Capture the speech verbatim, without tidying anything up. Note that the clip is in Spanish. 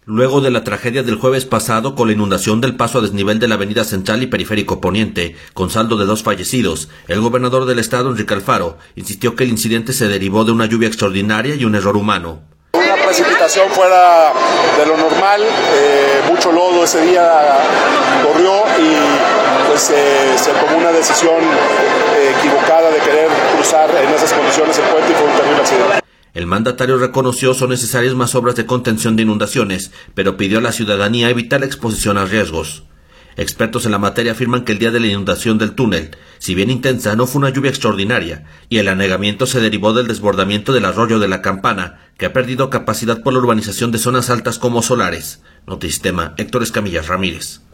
luego de la tragedia del jueves pasado con la inundación del paso a desnivel de la avenida Central y Periférico Poniente, con saldo de dos fallecidos. El gobernador del estado, Enrique Alfaro, insistió que el incidente se derivó de una lluvia extraordinaria y un error humano. Una precipitación fuera de lo normal, eh, mucho lodo ese día corrió y pues eh, se tomó una decisión eh, equivocada de querer cruzar en esas condiciones el puente y fue un terrible accidente. El mandatario reconoció son necesarias más obras de contención de inundaciones, pero pidió a la ciudadanía evitar la exposición a riesgos. Expertos en la materia afirman que el día de la inundación del túnel, si bien intensa, no fue una lluvia extraordinaria, y el anegamiento se derivó del desbordamiento del arroyo de la Campana, que ha perdido capacidad por la urbanización de zonas altas como Solares. Notisistema, Héctor Escamilla Ramírez.